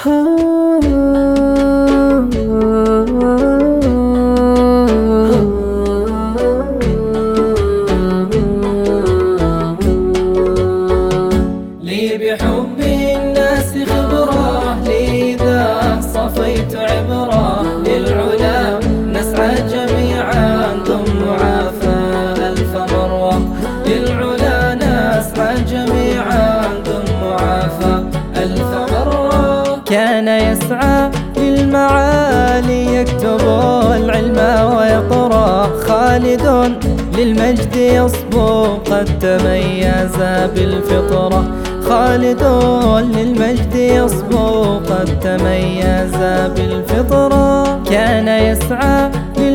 لي بحب الناس خبرة، لذا صفيت عبرة، للعلا نسعى جميعا ثم معافى ألف مروة، للعلا نسعى جميعا ثم معافى ألف مروة. كان يسعى للمعالي يكتب العلم ويقرأ، خالد للمجد يصبو قد تميز بالفطرة، خالد للمجد يصبو قد تميز بالفطرة. كان يسعى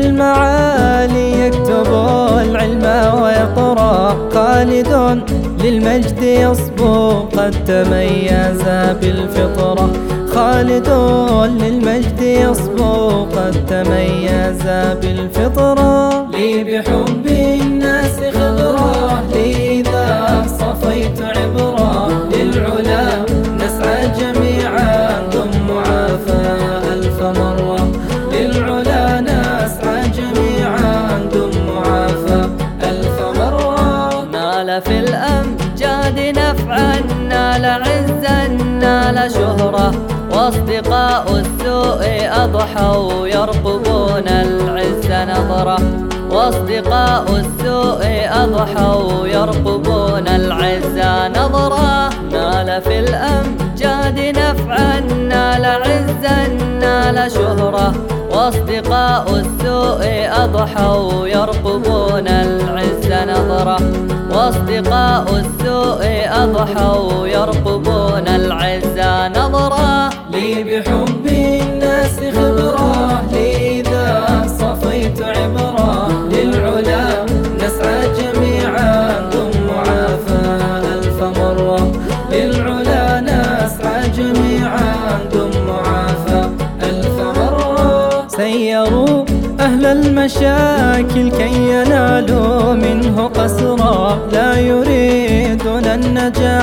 للمعالي يكتب العلم ويقرأ، خالد للمجد يصبو قد تميز بالفطرة، خالد للمجد يصبو قد تميز بالفطرة. لي بحب الناس خبرة، لذا صفيت عبرة، للعلا نسعى جميعا ثم معافى ألف مروة، للعلا نسعى جميعا ثم معافى ألف مروة. نال في الأمجاد نفعا، نال عزا، نال شهرة، واصدقاء السوء أضحوا يرقبون العز نظرة، واصدقاء السوء أضحوا يرقبون العز نظرة. نال في الأمجاد نفعا، نال عزا، نال شهرة، واصدقاء السوء أضحوا يرقبون العز نظرة، واصدقاء السوء أضحوا يرقبون العز نظرة. لي بحب الناس خبرة، لذا صفيت عبرة، للعلا نسعى جميعا ثم معافى ألف مروة، للعلا نسعى جميعا ثم معافى ألف مروة. سيروا أهل المشاكل كي ينالوا منه قسرا، لا يريدون النجاح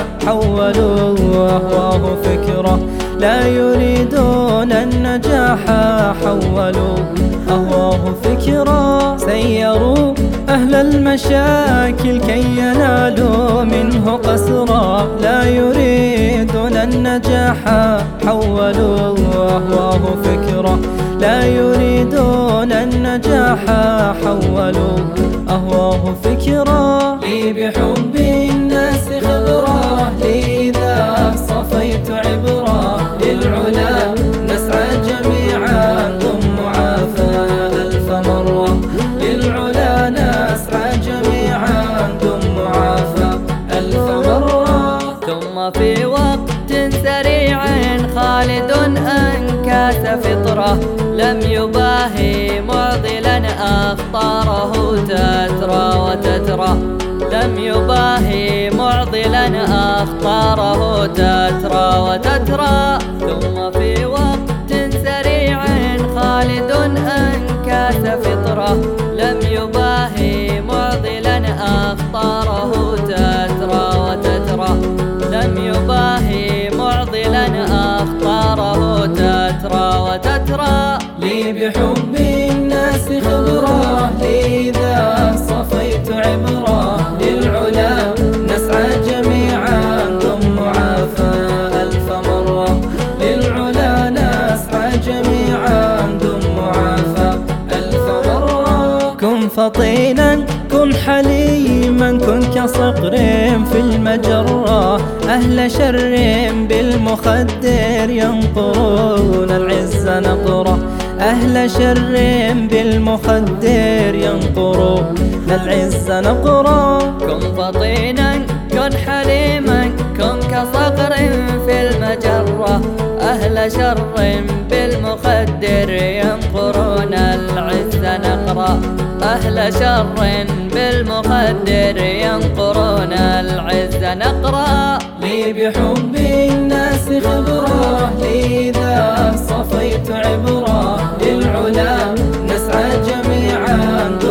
حولوا أهواه فكرة، لا يريدون النجاح حولوا أهواه فكرة. سيروا أهل المشاكل كي ينالوا منه قسرا، لا يريدون النجاح حولوا أهواه فكرة، لا يريدون النجاح حولوا أهواه فكرة. لي بحب الناس خبرة، لذا صفيت عبرة، للعلا نسعى جميعا ثم معافى ألف مروة، للعلا نسعى جميعا ثم معافى ألف مروة. ثم في وقت سريع خالد أنكاس فطرة، لم يباهي معضلا أخطاره تترى وتترى، لم يباهي معضلا أخطاره تترى وتترى. ثم في وقت سريع خالد أنكاس فطرة، لم يباهي معضلا أخطاره تترى وتترى، لم يباهي معضلا أخطاره تترى وتترى. لي بحب الناس خبرة، لذا صفيت عبرة، للعلا نسعى جميعا ثم معافى ألف مروة، للعلا نسعى جميعا ثم معافى ألف مروة. كن فطينا كن حليما، كن كصقر في المجرة، أهل شر بالمخدر ينقرون العز نقرة، أهل شر بالمخدر ينقرون العز نقرة. كن فطينا كن حليما، كن كصقر في المجرة، أهل شر بالمخدر ينقرون العز نقرة، أهل شر بالمخدر ينقرون العز نقرة. لي بحب الناس خبرة، لذا صفيت عبرة، للعلا نسعى جميعا